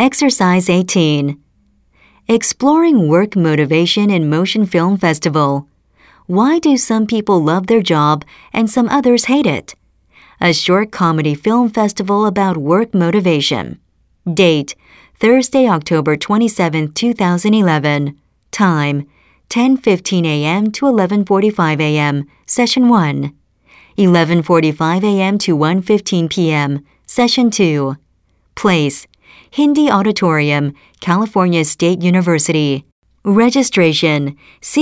Exercise 18. Exploring Work Motivation in Motion Film Festival. Why do some people love their job and some others hate it? A short comedy film festival about work motivation. Date: Thursday, October 27, 2011. Time: 10:15 a.m. to 11:45 a.m. Session 1. 11:45 a.m. to 1:15 p.m. Session 2. Place: Hindi Auditorium, California State University. Registration: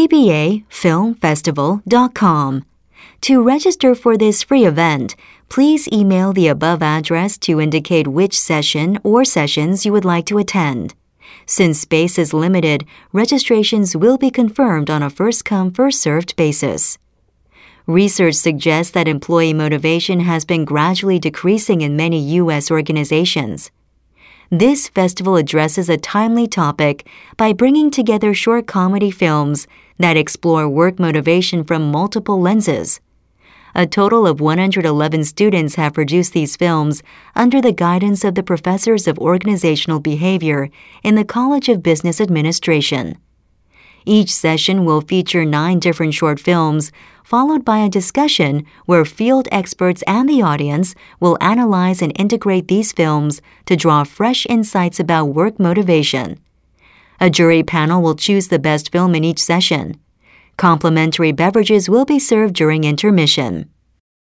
cbafilmfestival.com. To register for this free event, please email the above address to indicate which session or sessions you would like to attend. Since space is limited, registrations will be confirmed on a first-come, first-served basis. Research suggests that employee motivation has been gradually decreasing in many U.S. organizations. This festival addresses a timely topic by bringing together short comedy films that explore work motivation from multiple lenses. A total of 111 students have produced these films under the guidance of the professors of organizational behavior in the College of Business Administration. Each session will feature 9 different short films, followed by a discussion where field experts and the audience will analyze and integrate these films to draw fresh insights about work motivation. A jury panel will choose the best film in each session. Complimentary beverages will be served during intermission.